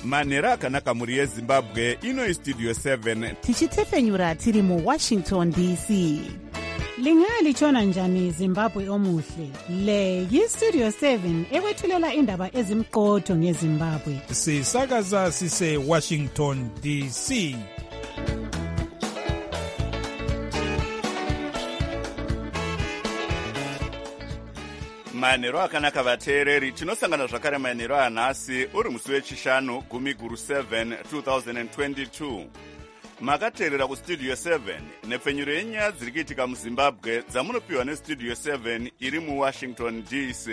manhero akanaka mhuri yezimbabwe. Ino Studio 7 tichitefenyura tiri muWashington DC. Lingalitshona njani Zimbabwe omuhle? Le yiStudio 7 ekwethulela indaba ezimqotho ngeZimbabwe. Sisakaza sise Washington DC. manhero akanaka vateereri. Tinosangana zvakare manhero anhasi uri musi wechishanu 10/7 2022. Makateerera kuStudio 7 nepfenyuro yenyaya dziri kuitika muZimbabwe dzamunopiwa neStudio 7 iri muWashington DC.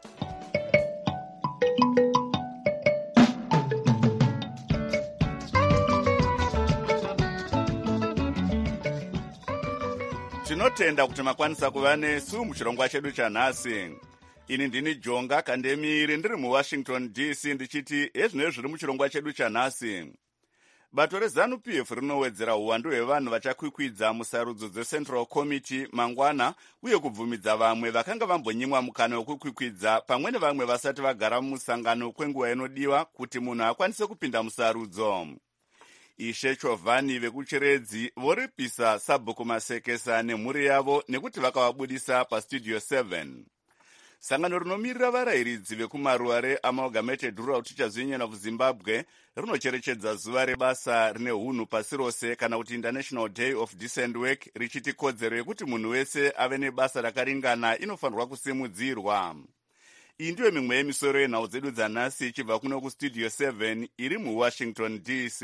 Tinotenda kuti makwanisa kuva nesu muchirongwa chedu chanhasi. Ini ndini Jonga Kandemiri ndiri muWashington DC ndichiti ezvinezvi zviri muchirongwa chedu chanhasi. Bato reZANU-PF rinowedzera uwandu hwevanhu vachakwikwidza musarudzo dzeCentral Committee mangwana uye kubvumidza vamwe vakanga vambonyimwa mukana wekukwikwidza pamwe nevamwe vasati vagara mumusangano kwenguva inodiwa kuti munhu akwanise kupinda musarudzo. Ishe Chovhani vekuchiredzi voripisa Sabhuku Masekesa nemhuri yavo nekuti vakavabudisa paStudio 7. Sangano rinomirira varayiridzi vekumaruare Amalgamated Rural Teachers Union of Zimbabwe rinocherechedza zuva rebasa rine hunhu pasi rose kana kuti International Day of Decent Work richiti kodzero yekuti munhu wese ave nebasa rakaringana inofanirwa kusimudzirwa. Iyi ndiyo mimwe yemisoro yenhau dzedu dzanhasi ichibva kuno kuStudio 7 iri muWashington DC.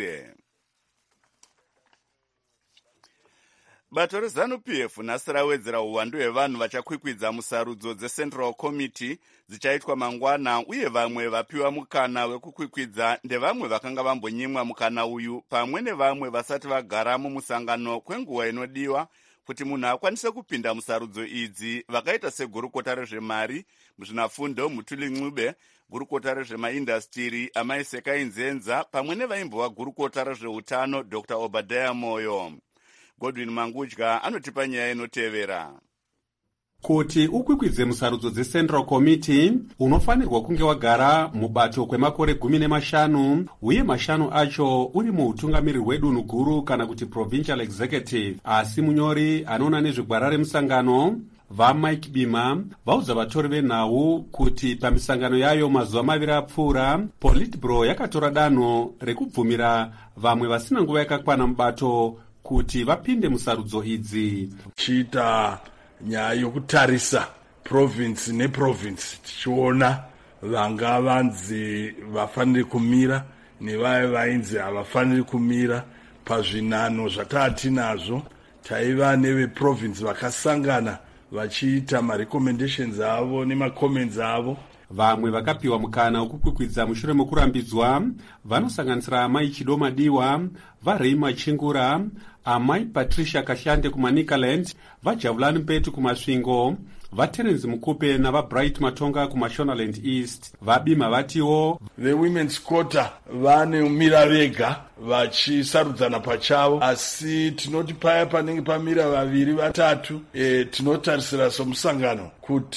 Bato reZANU-PF nhasi rawedzera uwandu hwevanhu vachakwikwidza musarudzo dzeCentral Committee dzichaitwa mangwana uye vamwe vapiwa mukana wekukwikwidza ndevamwe vakanga vambonyimwa mukana uyu pamwe nevamwe vasati vagara mumusangano kwenguva inodiwa kuti munhu akwanise kupinda musarudzo idzi vakaita segurukota rezvemari muzvinafundo Mutuli Ncube, gurukota rezvemaindastiri Amai Sekai Nzenza pamwe nevaimbova gurukota rezveutano Dr. Obadiah Moyo. Godwin Mangudya anotipa nyaya inotevera. Kuti ukwikwidze musarudzo dzeCentral Committee unofanirwa kunge wagara mubato kwemakore 15 uye 5 acho uri muutungamiriri hwedunhu guru kana kuti Provincial Executive. Asi munyori anoona nezvegwara remusangano vaMike Bima vaudza vatori venhau kuti pamisangano yayo mazuva maviri apfuura Politburo yakatora danho rekubvumira vamwe vasina nguva yakakwana mubato kuti vapinde musarudzo idzi. Chiita nyaya yokutarisa province neprovince tichiona vanga vanzi vafaniri kumira nevaya vainzi havafaniri kumira pazvinano zvataatinazvo. Taiva neveprovince vakasangana vachiita marecommendations avo nemacomments avo. Vamwe vakapiwa mukana wekukwikwidza mushure mokurambidzwa vanosanganisira Amai Chido Madiwa, vaReima Chingura, Amai Patricia Kashande kuManicaland, vaJavulani Mpetu kuMasvingo, vaTerence Mukupe navaBright Matonga kuMashonaland East. Vabima vatiwo veWomen's Quarter vanemira vega vachisarudzana pachavo, asi tinoti paya panenge pamira vaviri vatatu tinotarisira somusangano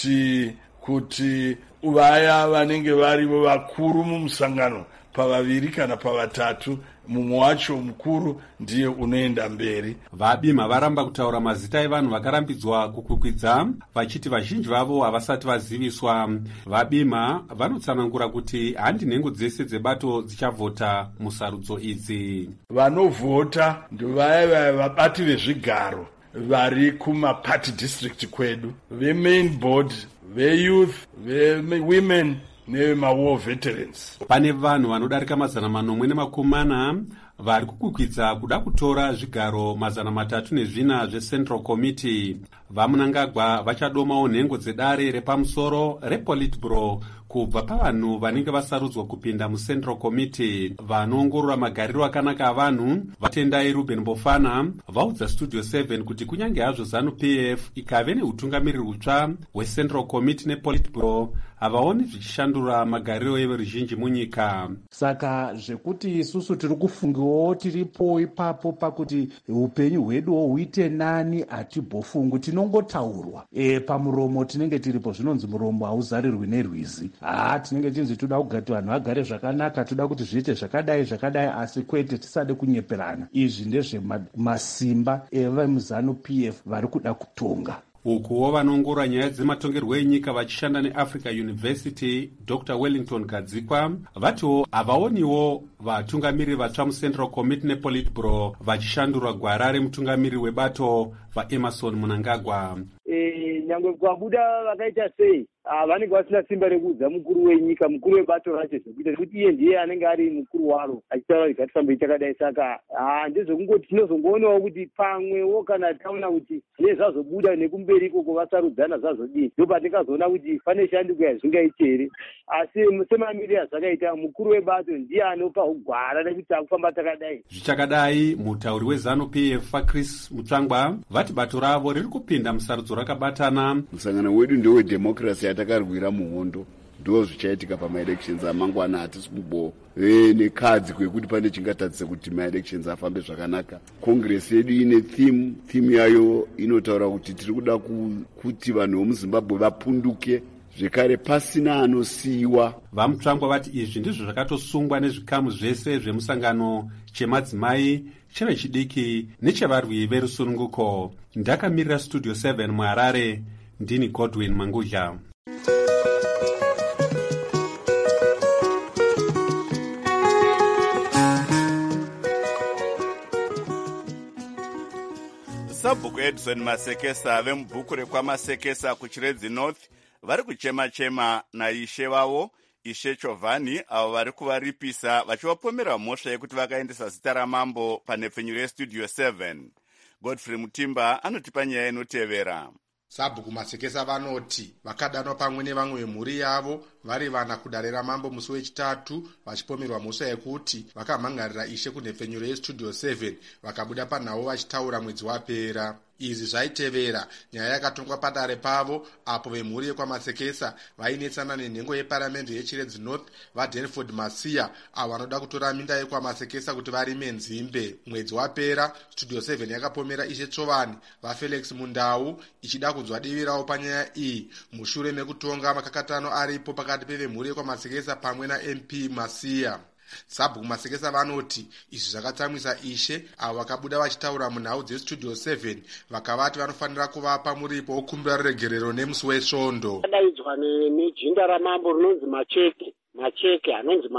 kuti vaya vanenge varivo vakuru mumusangano pavaviri kana pavatatu, mumwe wacho mukuru ndiye unoenda mberi. Vabima varamba kutaura mazita evanhu vakarambidzwa kukwikwidza vachiti vazhinji vavo havasati vaziviswa. Vabima vanotsanangura kuti handi nhengo dzese dzebato dzichavhota musarudzo idzi. Vanovhota ndovaya vabati vezvigaro vari kumaparty district kwedu, vemain board, veyouth, vewomen nevemawar veterans. Pane vanhu vanodarika 440 vari kukwikwidza kuda kutora zvigaro 304 zveCentral Committee. Vamunangagwa vachadomawo nhengo dzedare repamusoro rePolitburo kubva pavanhu vanenge vasarudzwa kupinda muCentral Committee. Vanoongorora magariro akanaka avanhu vatendai Ruben Bofana vaudza Studio 7 kuti kunyange hazvo ZANU-PF ikave neutungamiriri hutsva hweCentral Committee nePolitburo havaoni zvichishandura magariro everuzhinji munyika. Saka zvekuti isusu tiri kufungiwawo tiripo ipapo pakuti upenyu hweduwo huite nani hatibofungu, tinongotaurwa pamuromo tinenge tiripo. Zvinonzi muromo hauzarirwi nerwizi. tinenge tinzi toda kugati vanhu vagare zvakanaka, toda kuti zviite zvakadai, asi kwete tisade kunyeperana. Izvi ndezvemasimba evemuZANU PF vari kuda kutonga. Ukuwo vanongora nyaya dzematongerwo enyika vachishanda neAfrica University, Dr. Wellington Gadzikwa, vatiwo havaoniwo vatungamiriri vatsva muCentral Committee nePolitburo vachishandura gwara remutungamiriri webato vaEmerson Mnangagwa. Nyangwe kwabuda vakaita sei, vanenge vasina simba rekuudza mukuru wenyika, mukuru webato racho zvekuita kuti iye ndiye anenge ari mukuru waro achitaura kuti ngatifambei takadai. Saka ndezvekungoti tinozongoonawo kuti pamwewo kana taona kuti zvine zvazobuda nekumberi ikoko vasarudzana zvazodii, ndo patingazoona kuti pane shanduko yazvingaite here. Asi semamiriro azvakaita, mukuru webato ndiye anopa gwara rekuti akufamba takadai. Zvichakadai, mutauri weZANU PF Chris Mutsvangwa vati bato ravo riri kupinda musarudzo rakabatana. Musangano wedu ndewedhemokirasi yatakarwira muhondo, ndo zvichaitika pamaelections amangwana. Hatisi kumbo nekadzi kwekuti pane chingatadzisa kuti maelections afambe zvakanaka. Congress yedu ine theme yayo inotaura kuti tiri kuda kuti vanhu vomuZimbabwe vapunduke, zvekare pasina anosiyiwa. VaMutsvangwa vati izvi ndizvo zvakatosungwa nezvikamu zvese zvemusangano chemadzimai, chevechidiki nechevarwi verusununguko. Ndakamirira Studio 7 muHarare, ndini Godwin Mangudla. Sabhuku Edison Masekesa vemubhuku rekwaMasekesa kuChiredzi North vari kuchema-chema naishe vavo Ishe Chovhani, avo vari kuvaripisa vachivapomera mhosva yekuti vakaendesa zita ramambo panhepfenyuro yeStudio 7. Godfrey Mutimba anotipa nyaya inotevera. Sabhuku Masekesa vanoti vakadanwa pamwe nevamwe vemhuri yavo vari vana kudare ramambo musi wechitatu vachipomerwa mhosva yekuti vakamhangarira Ishe kunhepfenyuro yeStudio 7 vakabuda panhau vachitaura mwedzi wapera. Izvi zvaitevera nyaya yakatongwa padare pavo apo vemhuri yekwaMasekesa vainetsana nenhengo yeparamende yeChiredzi North vaDenford Masiya avo vanoda kutora minda yekwaMasekesa kuti varime nzimbe. Mwedzi wapera Studio 7 yakapomera Ishe Chovhani vaFelix Mundau ichida kunzwa divi ravo panyaya iyi mushure mekutonga makakatano aripo pakati pevemhuri yekwaMasekesa pamwe naMP Masiya. Sabhuku Masekesa vanoti izvi zvakatsamwisa Ishe avo vakabuda vachitaura munhau dzeStudio 7 vakavati vanofanira kuvapa muripo wokumbira ruregerero nemusi wesvondo. Adaidzwa nejinda ramambo rinonzi Macheke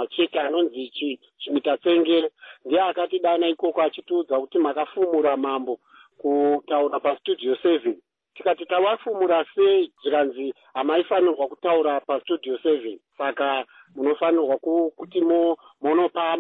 anonzi Chimitatsengere ndiye akatidana ikoko achitiudza kuti makafumura mambo kutaura paStudio 7. Tikati tawafumura sei? Zvikanzi hamaifanirwa kutaura paStudio 7, saka munofanirwa kuti munopa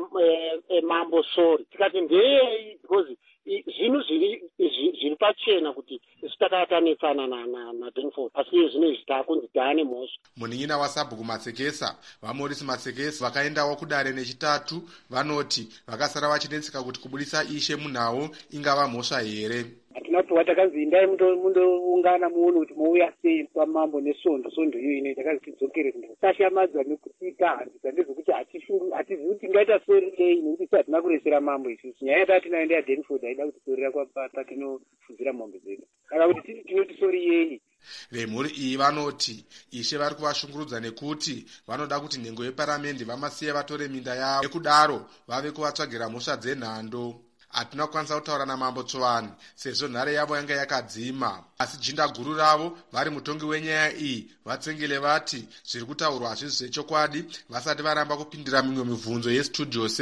mambo sori. Tikati ndeyei? Because zvinhu zviri pachena kuti isu takatanetsana naDenford, asi zvinezvi taakunzi taane mhosva. Munin'ina waSabhuku Masekesa vaMorris Masekesa vakaendawo kudare nechitatu vanoti vakasara vachinetseka kuti kubudisa Ishe munhau ingava mhosva here. Hatina kuti watakanzi indai mundoungana muone kuti mouya sei pamambo nesvondo iyo ine takazi tidzokere tashamadzwa nekutika hanzika ndezvekuti hatizivi kuti tingaita sori ei nekuti hatina kuresera mambo isusu. Nyaya yatatinaenda yaDenford haida kuti sorira patinofuzira mambo dzedu kana kuti titi tinoti sori yei. Vemhuri iyi vanoti Ishe vari kuvashungurudza nekuti vanoda kuti nhengo yeparamende vamasiye vatore minda yavo, ekudaro vave kuvatsvagira mhosva dzenhando. Hatina kukwanisa kutaura namambo Chovhani sezvo nhare yavo yanga yakadzima, asi jinda guru ravo vari mutongi wenyaya iyi vatsengele vati zviri kutaurwa hazvisi zvechokwadi vasati varamba kupindira mimwe mibvunzo yeStudio 7.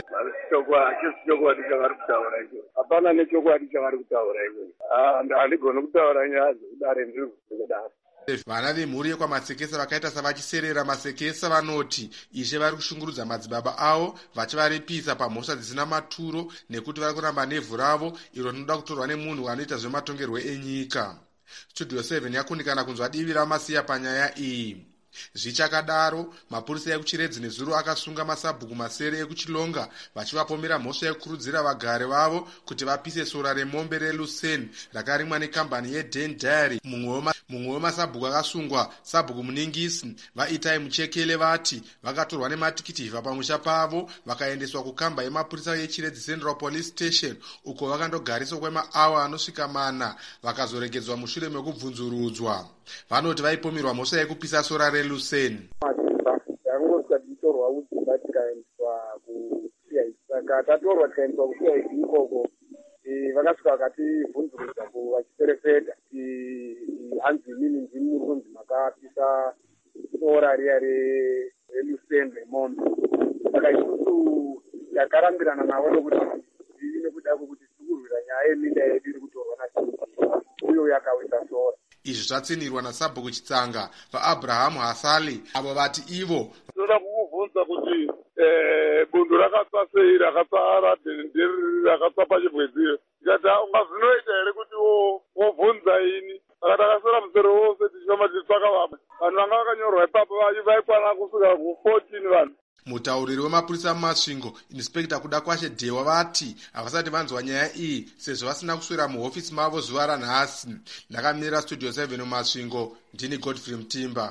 Chokwadi chavari kutaura icho hapana nechokwadi chavari kutaura icho. Handigoni kutaura nyaya dzekudare ndiri kudaro. Vana vemhuri yekwaMasekesa vakaita savachiserera Masekesa vanoti Ishe vari kushungurudza madzibaba avo vachivaripisa pamhosva dzisina maturo nekuti vari kuramba nevhu ravo iro rinoda kutorwa nemunhu anoita zvematongerwo enyika. Studio 7 yakundikana kunzwa divi raMasiya panyaya iyi. Zvichakadaro mapurisa ekuChiredzi nezuro akasunga masabhuku masere ekuChilonga vachivapomera mhosva yekukurudzira vagare vavo kuti vapise sora remombe reLucen rakarimwa nekambani yeDen Dairy. Mumwe wemasabhuku akasungwa sabhuku muningisi vaItai Muchekele vati vakatorwa nematikiti hivha pamusha pavo vakaendeswa kukamba yemapurisa yeChiredzi Central Police Station uko vakandogariswa kwemaawa anosvika 4 vakazoregedzwa mushure mekubvunzurudzwa. Vanoti vaipomerwa mhosva yekupisa sora reLucen. takatorwa kudzimba tikaendeswa kuCID. Saka tatorwa tikaendeswa kuCID ikoko vakasvika vakativhunzurudza vachiperefeta hanzi inini ndini muri kunzi makapisa sora riya relusende mombe. Saka isusu takarambirana navo nokuti ndii nekuda kwokuti tiri kurwira nyaya yeminda yedu iri kutorwa naCID uyo yakawisa sora. Izvi zvatsinirwa naSabhuku Chitsanga vaAbrahamu Hasali avo vati ivo toda kukubvunza kuti bundo rakatsa sei, rakatsa radhenderi, rakatsa pachibwedziyo. Tikati ungazvinoita here kuti wobvunza ini? Saka takasora musero wose tichifamba tichitsvaka vamwe vanhu vanga vakanyorwa ipapo vaikwana kusvika ku14 vanhu. Mutauriri wemapurisa mumasvingo Inspekta Kudakwashe Dewa vati havasati vanzwa nyaya iyi sezvo vasina kuswera muhofisi mavo zuva ranhasi. Ndakamirira Studio 7 mumasvingo, ndini Godfrey Mutimba.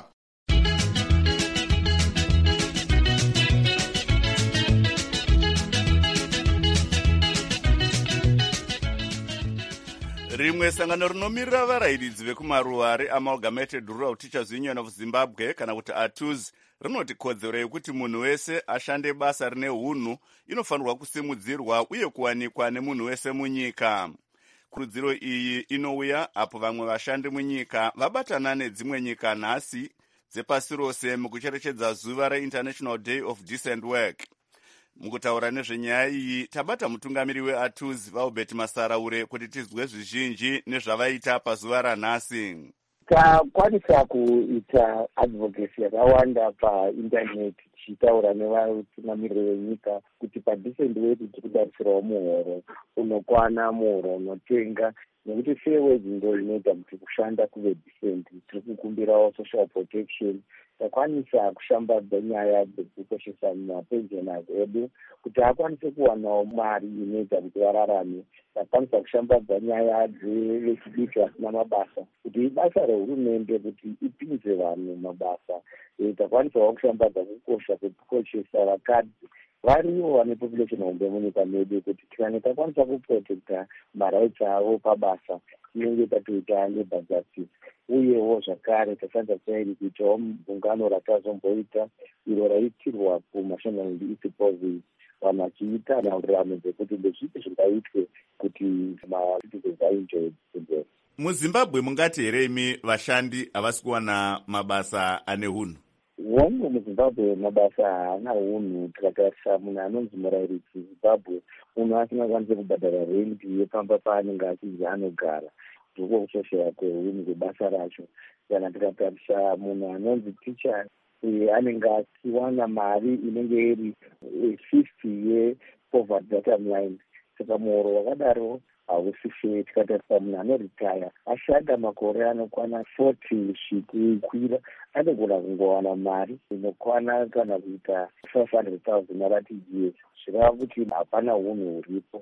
Rimwe sangano rinomirira varayiridzi vekumaruwa reAmalgamated Rural Teachers Union of Zimbabwe kana kuti ATUZ rinoti kodzero yekuti munhu wese ashande basa rine hunhu inofanirwa kusimudzirwa uye kuwanikwa nemunhu wese munyika. Kurudziro iyi inouya apo vamwe vashandi munyika vabatana nedzimwe nyika nhasi dzepasi rose mukucherechedza zuva reInternational Day of Decent Work. Mukutaura nezvenyaya iyi tabata mutungamiri weATUZ Albert Masaraure kuti tizwe zvizhinji nezvavaita pazuva ranhasi. Takwanisa kuita advocacy yakawanda paindaneti tichitaura nevatungamiriri venyika kuti padecent work tiri kudarisirawo muhoro unokwana, muhoro unotenga, nekuti fair wage ndo inoita kuti kushanda kuve decent. Tiri kukumbirawo social protection. Takwanisa kushambadza nyaya dzekukoshesa mapensioners edu kuti akwanise kuwanawo mari inoita kuti vararame. Takwanisa kushambadza nyaya dzevechidiki vasina mabasa kuti ibasa rehurumende kuti ipinze vanhu mabasa. Takwanisawo kushambadza kukosha kwekukoshesa vakadzi variwo vane population hombe munyika medu kuti tikange takwanisa kuprotekta marights avo pabasa tinenge tatoita labour justice. Uyewo zvakare tasanda sairi kuitawo gungano ratazomboita iro raitirwa kuMashonaland East Province vanhu vachiita nhaurirano dzekuti ndezvipi zvingaitwe kuti macitizens vaenjoy together. MuZimbabwe mungati here imi vashandi havasi kuwana mabasa ane hunhu? Wongo muZimbabwe mabasa haana hunhu. Tikatarisa munhu anonzi murairidzi Zimbabwe, munhu asingakwanise kubhadhara rent yepamba paanenge achinzi anogara, ndiko kushoshera kwehunhu kwebasa racho. Kana tikatarisa munhu anonzi teacher anenge achiwana mari inenge iri 50 yepoverty data line. Saka muhoro wakadaro hausi fair. Tikatarisa munhu anoritaya ashanda makore anokwana 40 zvichikwira, anogona kungowana mari inokwana kana kuita 500,000 aratijies. Zvireva kuti hapana hunhu huripo.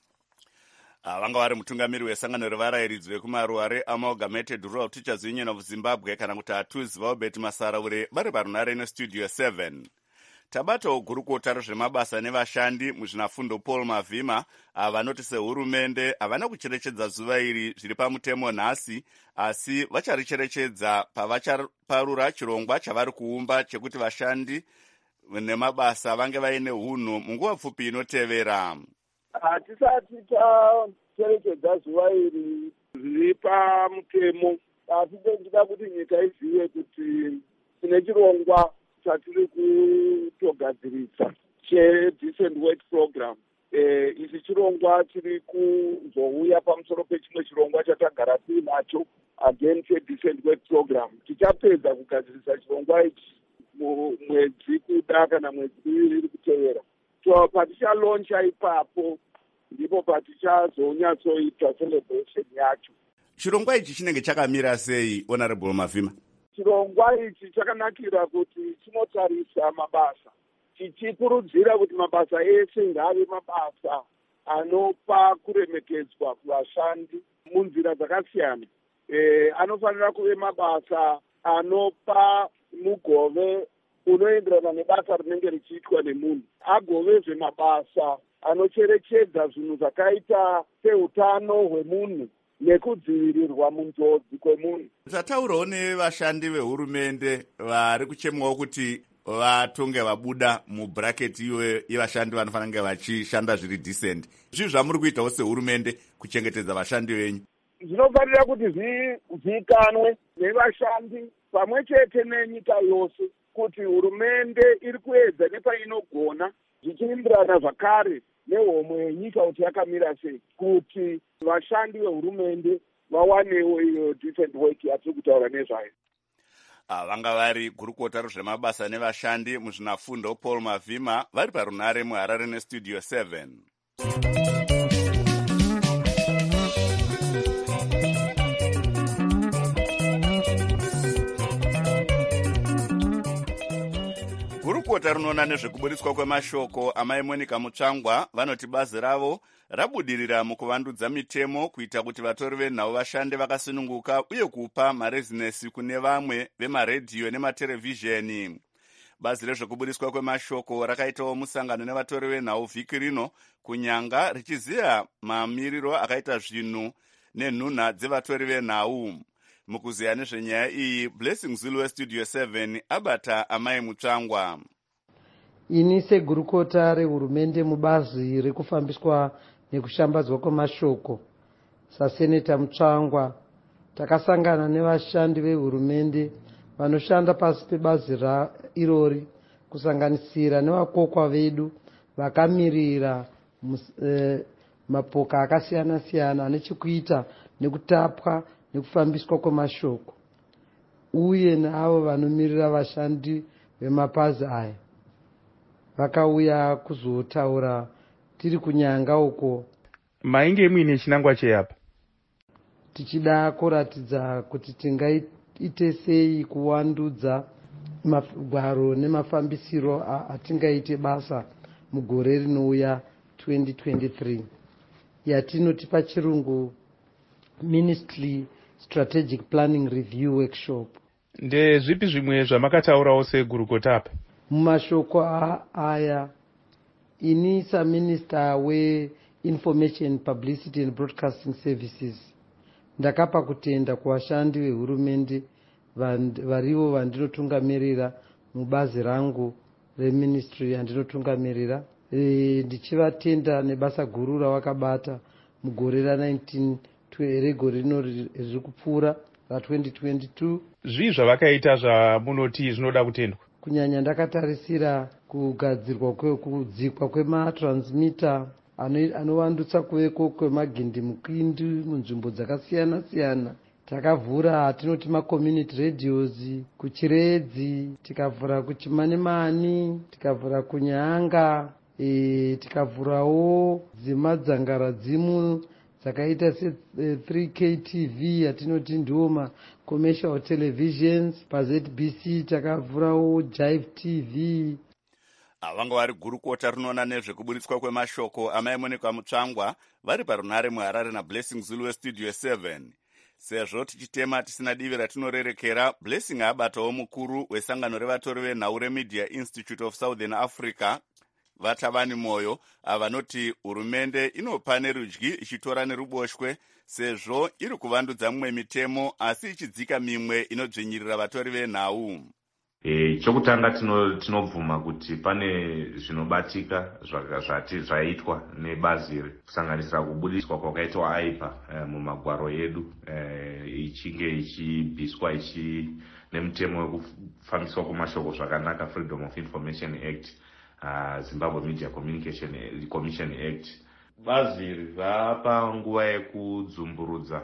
Vanga vari mutungamiri wesangano revarayiridzi vekumaruwa reAmalgamated Rural Teachers Union of Zimbabwe kana kuti ATUZ Albert Masaraure vari parunare neStudio 7. Tabatawo gurukota rezvemabasa nevashandi muzvinafundo Paul Mavhima vanoti sehurumende havana kucherechedza zuva iri zviri pamutemo nhasi, asi vacharicherechedza pavachaparura chirongwa chavari kuumba chekuti vashandi nemabasa vange vaine hunhu munguva pfupi inotevera. Hatisati tacherechedza zuva iri zviri pamutemo, asi ndinoda kuti nyika izive kuti tine chirongwa chatiri kutogadzirisa cheDecent Work Program. Ichi chirongwa chiri kuzouya pamusoro pechimwe chirongwa chatagara tiinacho again cheDecent Work Program. Tichapedza kugadzirisa chirongwa ichi mwedzi kuda kana mwedzi iri kutevera. So patichaloncha ipapo ndipo patichazonyatsoita celebration yacho. Chirongwa ichi chinenge chakamira sei, Honorable Mavhima? Chirongwa ichi chakanakira kuti chinotarisa mabasa, chichikurudzira kuti mabasa ese ngave mabasa anopa kuremekedzwa kuvashandi munzira dzakasiyana. Anofanira kuve mabasa anopa mugove unoenderana nebasa rinenge richiitwa nemunhu, agoveze mabasa anocherechedza zvinhu zvakaita seutano hwemunhu nekudzivirirwa munjodzi kwemunhu. Tataurawo nevashandi vehurumende vari kuchemwawo kuti vatonge vabuda mubhuraketi iwe yevashandi vanofanira kunge vachishanda zviri decent. Zvii zvamuri kuitawo sehurumende kuchengetedza vashandi venyu? Zvinofanira kuti zvizikanwe nevashandi pamwe chete nenyika yose kuti hurumende iri kuedza nepainogona zvichienderana zvakare nehomwe yenyika kuti yakamira sei, kuti vashandi vehurumende vawanewo iyo decent work yatiri kutaura nezvayo. Vanga vari gurukota rezvemabasa nevashandi muzvinafundo Paul Mavhima vari parunare muHarare nestudio 7. Gurukota rinoona nezvekuburitswa kwemashoko amai Monica Mutsvangwa vanoti bazi ravo rabudirira mukuvandudza mitemo kuita kuti vatori venhau vashande vakasununguka uye kupa marezinesi kune vamwe vemaredhiyo nematerevhizheni. Bazi rezvekuburitswa kwemashoko rakaitawo musangano nevatori venhau vhiki rino kunyanga richiziva mamiriro akaita zvinhu nenhunha dzevatori venhau. Mukuziya nezvenyaya iyi, Blessing Zulu westudio 7 abata amai Mutsvangwa. Ini segurukota rehurumende mubazi rekufambiswa nekushambadzwa kwemashoko saseneta Mutsvangwa, takasangana nevashandi vehurumende vanoshanda pasi pebazi irori, kusanganisira nevakokwa vedu vakamirira mapoka akasiyana siyana ane chekuita nekutapwa nekufambiswa kwemashoko, uye neavo vanomirira vashandi vemapazi aya vakauya kuzotaura tiri kunyanga uko. Mainge muine chinangwa cheyapa? Tichida kuratidza kuti tingaite sei kuvandudza magwaro nemafambisiro atingaite basa mugore rinouya 2023 yatinoti pachirungu Ministry Strategic Planning Review Workshop. Ndezvipi zvimwe zvamakataurawo segurukota apa? Mumashoko aya ini saminister we-Information, Publicity and Broadcasting Services ndakapa kutenda kuvashandi vehurumende varivo vandinotungamirira mubazi rangu reministry yandinotungamirira, ndichivatenda nebasa guru ravakabata mugore regore rino riri kupfuura ra2022. Zvii zvavakaita zvamunoti zvinoda kutendwa? Kunyanya ndakatarisira kugadzirwa kudzikwa kwematransmitter anovandutsa kuveko kwemagindi mukindi munzvimbo dzakasiyana siyana. Takavhura atinoti macommunity radios kuchiredzi, tikavhura kuchimanemani, tikavhura kunyanga, tikavhurawo dzimadzangara dzimu dzakaita se3K TV atinoti ndiwo macommercial televisions. PaZBC takavhurawo Jive TV. Vanga vari gurukota rinoona nezvekuburitswa kwemashoko amai Monica Mutsvangwa vari parunare muHarare naBlessing Zulu westudio 7. Sezvo tichitema tisina divi ratinorerekera, Blessing abatawo mukuru wesangano revatori venhau reMedia Institute of Southern Africa Vatavani Moyo avanoti hurumende inopa nerudyi ichitora neruboshwe sezvo iri kuvandudza mimwe mitemo asi ichidzika mimwe inodzvinyirira vatori venhau. Chokutanga tinobvuma kuti pane zvinobatika zvaitwa nebazi iri kusanganisira kubudiswa kwakaitwa aipa mumagwaro edu ichinge ichibviswa nemutemo wekufambiswa kwemashoko zvakanaka, Freedom of Information Act, Zimbabwe Media Commission Act. Bazi iri rapa nguva yekudzumburudza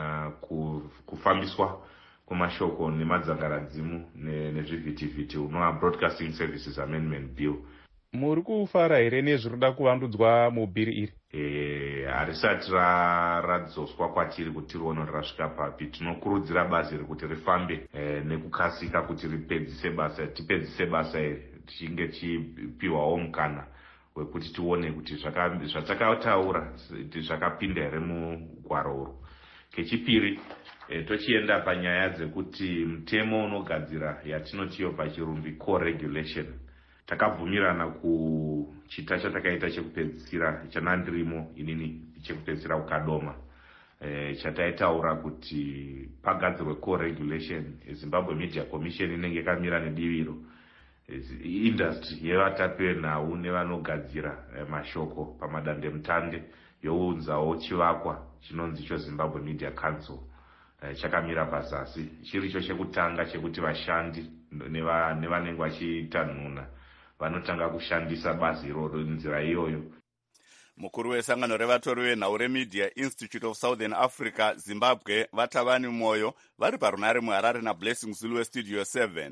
kufambiswa kwemashoko nemadzangaradzimu nezvivhitivhiti unova Broadcasting Services Amendment Bill. Muri kufara here nezvinoda kuvandudzwa mubhiri iri? Harisati radzoswa kwatiri kuti rione rasvika papi. Tinokurudzira bazi iri kuti rifambe nekukasika kuti tipedzise basa iri, tichinge tichipiwawo mukana wekuti tione kuti zvatakataura zvakapinda here mugwaro uru. Kechipiri, tochienda panyaya dzekuti mutemo unogadzira yatinotiyo pachirumbi core regulation. Takabvumirana kuchita chatakaita chekupedzisira chanandirimo inini chekupedzisira kukadoma, chataitaura kuti pagadzirwe core regulation. Zimbabwe Media Commission inenge yakamira nediviro industry yevatapi venhau nevanogadzira mashoko pamadandemutande younzawo chivakwa chinonzi icho Zimbabwe Media Council. Chakamira pazasi chiricho chekutanga chekuti vashandi nevanenge vachitanhuna vanotanga kushandisa bazi iroro nzira iyoyo. Mukuru wesangano revatori venhau reMedia Institute of Southern Africa Zimbabwe Vatavani Moyo vari parunare muHarare naBlessing Zulu weStudio 7.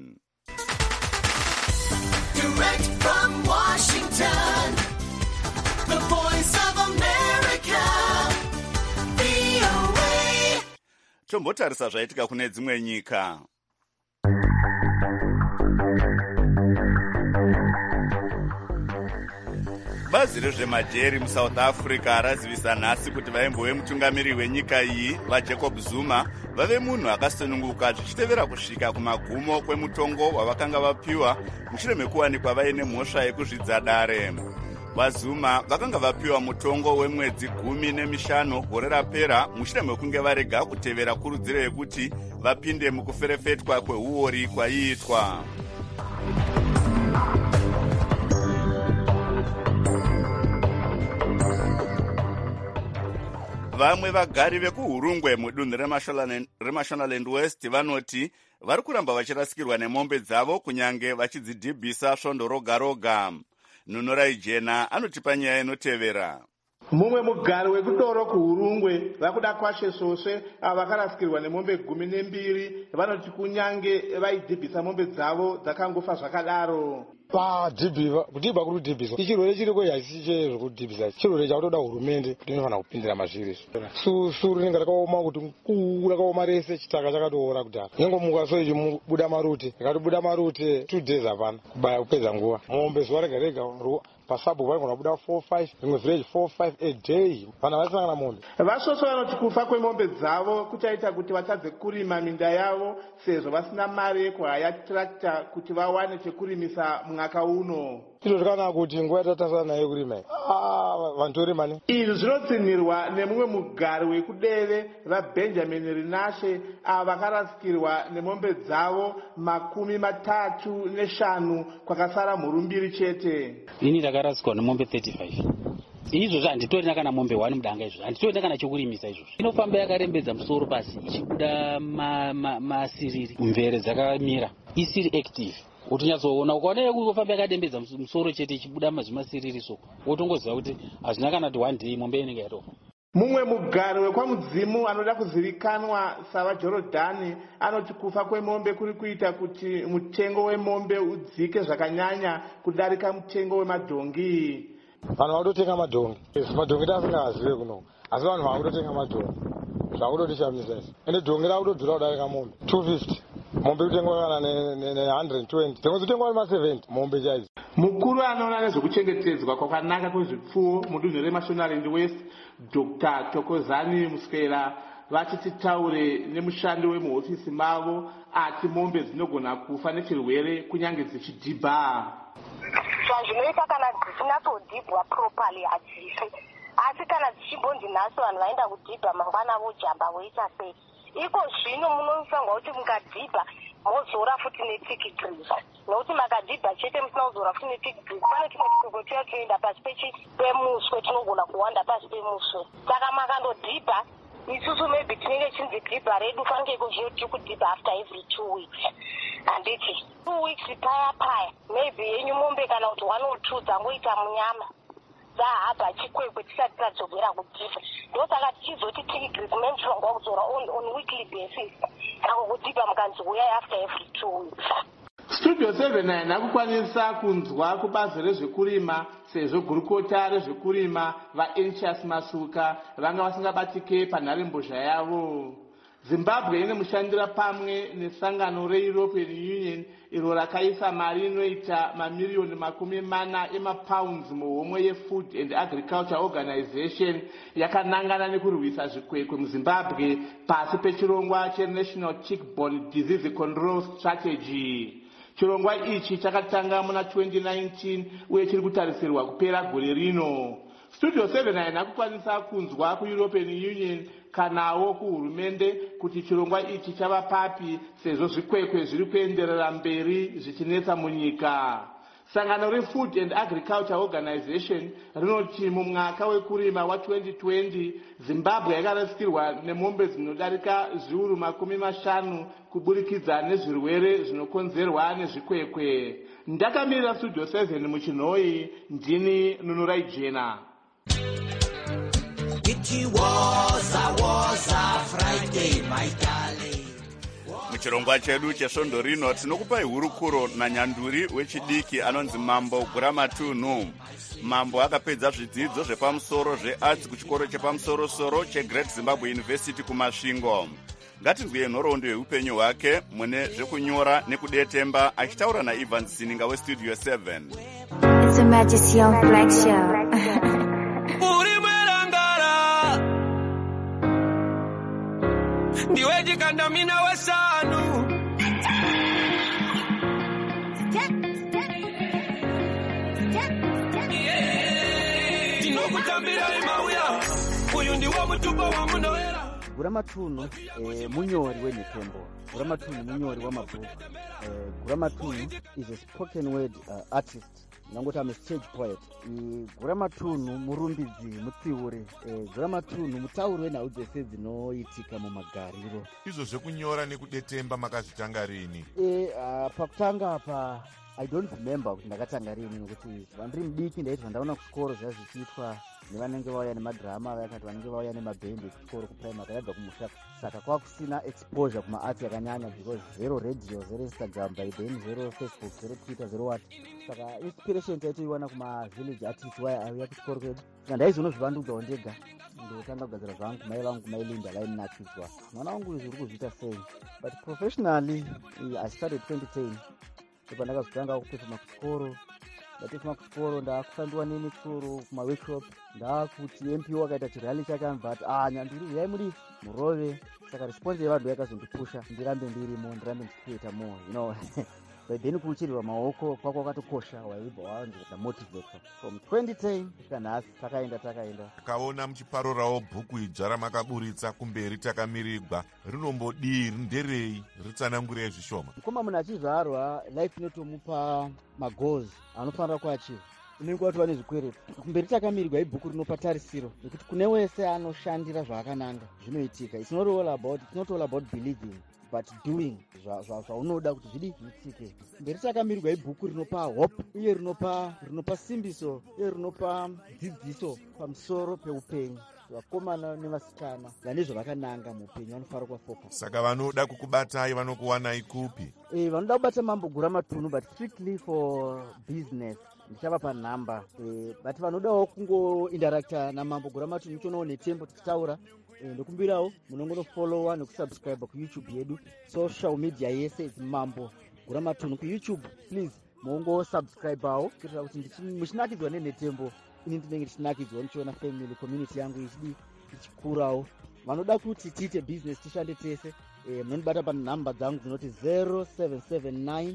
Direct from Washington, the voice of America, VOA. Tombotarisa zvaitika kune dzimwe nyika. Bazi rezvemajeri muSouth Africa razivisa nhasi kuti vaimbo vemutungamiri wenyika iyi vaJacob Zuma vave munhu akasununguka zvichitevera kusvika kumagumo kwemutongo wavakanga vapiwa mushure mekuwanikwa vaine mhosva yekuzvidza dare. VaZuma vakanga vapiwa mutongo wemwedzi 15 gore rapera mushure mekunge varega kutevera kurudziro yekuti vapinde mukuferefetwa kweuori kwaiitwa. Vamwe vagari vekuHurungwe mudunhu reMashonaland West vanoti vari kuramba vachirasikirwa nemombe dzavo kunyange vachidzidhibhisa svondo roga roga. Nunorai Jena anotipa nyaya inotevera. Mumwe mugari wekudoro kuHurungwe vakuda kwashe soswe vakarasikirwa nemombe 12 vanoti kunyange vaidhibhisa mombe dzavo dzakangofa zvakadaro. Kudhibha kuri kudhibhisa ichirwere chiriko haisi chezvekudhibhisa, chirwere chakutoda hurumende kuti inofanira kupindira mazviri. Suru rinenge rakaoma kuti mukuru rakaoma rese, chitaka chakatoora kudhara. Nyengomuka so ichibuda marute, ikatobuda marute 2 days hapana kubaya kupedza nguva. Mombe zuva rega rega pasabhu vanogona kubuda 4-5, rimwe village 4-5 a day. Vanhu vasangana mombe. Vasvosve vanoti kufa kwemombe dzavo kuchaita kuti vatadze kurima minda yavo sezvo vasina mari yekuhaya tractor kuti vawane chekurimisa mwaka uno. Chiro chakanaka kuti nguva yatatasana nayo kurima vanhu torima. Izvi zvinotsinhirwa nemumwe mugari wekudeve vaBenjamin Rinashe vakarasikirwa nemombe dzavo 35 kwakasara mhuru 2 chete. Ini ndakarasikwa nemombe 35. Izvozvo handitorina kana mombe 1 mudanga, izvozvo handitorina kana chokurimisa. Izvozvo inofamba yakarembedza musoro pasi ichibuda masiriri, mvere dzakamira isiri active. Utonyazoona ukaona kufamba yakadembedza musoro chete ichibuda mazvimasiriri so wotongoziva kuti hazvina kana kuti 1 day mombe inenge yatofa. Mumwe mugari wekwamudzimu anoda kuzivikanwa savaJorodhani anoti kufa kwemombe kuri kuita kuti mutengo wemombe udzike zvakanyanya kudarika mutengo wemadhongi. Vanhu vanotenga madhongi, madhongi tasingazive kuno, asi vanhu vakutotenga madhongi zvakutotishamisa izvi. Ende dhongi rakutodhura kudarika mombe 250, mombe kutengwa kana ne120, dzimwe dzotengwa nema70 mombe chaidzo. Mukuru anoona nezvekuchengetedzwa kwakanaka kwezvipfuwo mudunhu reMashonaland West Dr. Thokozani Muswera vachiti taure nemushandi wemuhofisi mavo ati mombe dzinogona kufa nechirwere kunyange dzichidhibha. Zvazvinoita kana dzisinatsodhibhwa properly hadzifi, asi kana dzichimbonzi nhasi vanhu vaenda kudhibha mangwana vojamba voita sei. Iko zvino munofanirwa kuti mukadhibha mozora futi netick grease, nokuti makadhibha chete musina kuzora futi netick grease pane tumwe tukwekwe tuya tunoenda pasi pemuswe tunogona kuwanda pasi pemuswe. Saka makandodhibha isusu maybe tinenge chinzi dhibha redu fanike kozvo tiri kudhibha after every 2 weeks. Handiti 2 weeks paya maybe yenyu mombe kana kuti 1 or 2 dzangoita munyama dzahaba chikwekwe tisati tadzokera kudhibha. Ndosaka tichizoti tick grease mentionwa kuzora on weekly basis, saka kudhibha mukanzi uyai after every 2 weeks. Studio 7 haina kukwanisa kunzwa kubazi rezvekurima sezvo gurukota rezvekurima vaEnchas Masuka vanga vasingabatike panharembozha yavo. Zimbabwe ine mushandira pamwe nesangano reEuropean Union iro rakaisa mari inoita mamiliyoni 40 emapounds muhomwe yeFood and Agriculture Organization yakanangana nekurwisa zvikwekwe muZimbabwe pasi pechirongwa cheNational Tick-Borne Disease Control Strategy. Chirongwa ichi chakatanga muna 2019 uye chiri kutarisirwa kupera gore rino. Studio 7 haina kukwanisa kunzwa kuEuropean Union kanawo kuhurumende kuti chirongwa ichi chava papi sezvo zvikwekwe zviri kuenderera mberi zvichinetsa munyika. Sangano reFood and Agriculture Organization rinoti mumwaka wekurima wa2020 Zimbabwe yakarasikirwa nemombe dzinodarika zviuru 50 kuburikidza nezvirwere zvinokonzerwa nezvikwekwe. Ndakamirira Studio 7 muchinhoi, ndini Nunurai Jena. It was a Friday, my darling. Muchirongwa chedu chesvondo rino tinokupai hurukuro nanyanduri wechidiki anonzi Mambo Guramatunhu. Mambo akapedza zvidzidzo zvepamusoro zvearts kuchikoro chepamusoro-soro cheGreat Zimbabwe University kuMasvingo. Ngatinzwe nhoroondo yeupenyu hwake mune zvekunyora nekudetemba achitaura naEvans Sininga weStudio 7. It's a Majesty on Black Show. Ndiwe jikandamina wesanu tinokutambira imauya uyu ndiwo mutupa wa munoera. Guramatunhu munyori wenhepembo. Guramatunhu munyori wamabhuku. Guramatunhu is a spoken word artist. Nangoti I'm a stage poet. Guramatunhu murumbidzi, mutsiuri. Guramatunhu mutauri wenhau dzese dzinoitika mumagariro. Izvo zvekunyora nekudetemba makazvitanga rini? Pakutanga apa I don't remember kuti ndakatanga rini nokuti vandiri mudiki ndaiti vandaona kuchikoro zvaiva zvichiitwa nevanenge vauya nemadhirama vakati vanenge vauya nemabhendi ekuchikoro kuprimary akabva kumusha, saka kwakusina exposure kumaarts yakanyanya because zero radio, zero Instagram by then, zero Facebook, zero Twitter, zero what. Saka inspiration taitoiwana kumavillage artists waya auya kuchikoro kwedu. Saka ndaizonozvivandudzawo ndega ndotanga kugadzira zvangu kumai vangu kumailinda vainakidzwa mwana wangu izvi uri kuzviita sei. But professionally I started 2010 pandakazotanga kupefuma kuchikoro. Ndapefuma kuchikoro ndakufambiwa nemichoro kumaworkshop, ndakuti MPO akaita chirali chake anbati nyanduri uyai muri murove. Saka response yevanhu yakazondipusha ndirambe ndirimo, ndirambe ndichikuita more, you know. But then kuchirwa maoko kwako kwakatokosha, waibva wawanza motivate from 2010 kusvika nhasi takaenda. Takaona muchiparorawo bhuku idzva ramakaburitsa kumberi takamirigwa. Rinombodii, nderei, ritsanangurai zvishoma. Koma munhu achizvarwa life inotomupa magoals anofanira kuachiva. Unenge watova nezvikwereti. Kumberi takamirigwa ibhuku rinopa tarisiro nekuti kune wese anoshandira zvaakananga zvinoitika. It's not all about believing but doing zvaunoda kuti zvidi zviitike. Mberi takamirirwa ibhuku rinopa hope uye rinopa simbiso uye rinopa dzidziso pamusoro peupenyu. Vakomana nevasikana vane zvavakananga muupenyu vanofanira kuvafoka. Saka vanoda kukubatai vanokuwanai kupi? Vanoda kubata Mambo Guramatunhu but strictly for business. Ndichava panhamba but vanodawo kungoindarakta naMambo Guramatunhu muchionawo netembo tichitaura. Ndokumbirawo munongonofollowa nekusubscribe kuYouTube yedu. Social media yese is Mambo Guramatunhu kuYouTube. Please mungosubscribeawo kuitira kuti muchinakidzwa nenetembo ini ndinenge ndichinakidzwa ndichiona family community yangu ichikurawo. Vanoda kuti tiite business tishande tese. Munondibata panhamba dzangu dzinoti 0779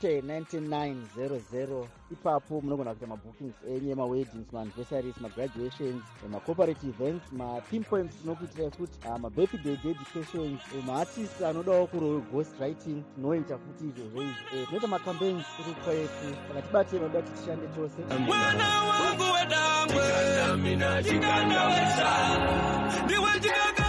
9900. Ipapo munogona kuita mabookings enye, maweddings, maanniversaries, magraduations, macorporate events, mapinpoints tinokuitirai futi, mabirthday dedications, maartists anodawo ghost writing tinoita futi izvozvo izvi. Tinoita macampaigns tiri kwayetu, saka tibate vanoda kuti tishande tose. Mwana wangu wedangwe mina chikanda wesa ndiwe chikanga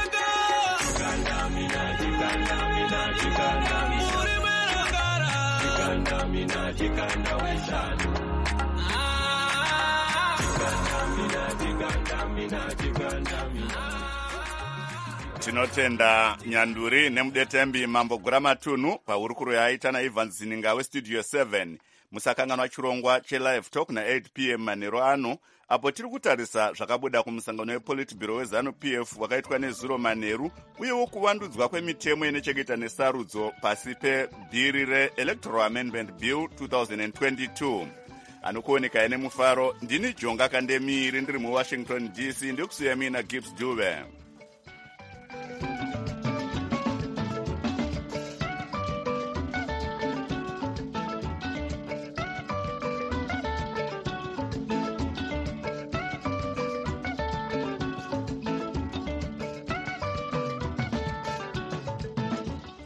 Tinotenda nyanduri nemudetembi Mambo Guramatunhu pahurukuro yaaita naEvans Sininga weStudio 7. Musakanganwa chirongwa chelive talk na8 p.m. manheru ano, apo tiri kutarisa zvakabuda kumusangano wePolitburo weZanu-PF wakaitwa neZuro manheru, uyewo kuvandudzwa kwemitemo inechekuita nesarudzo pasi pebhiri reElectoral Amendment Bill 2022. Anokuoneka nemufaro, ndini Jonga Kandemiri ndiri muWashington DC, ndikusuya mina Gibbs Dube.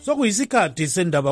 sokuyisikhathi sendaba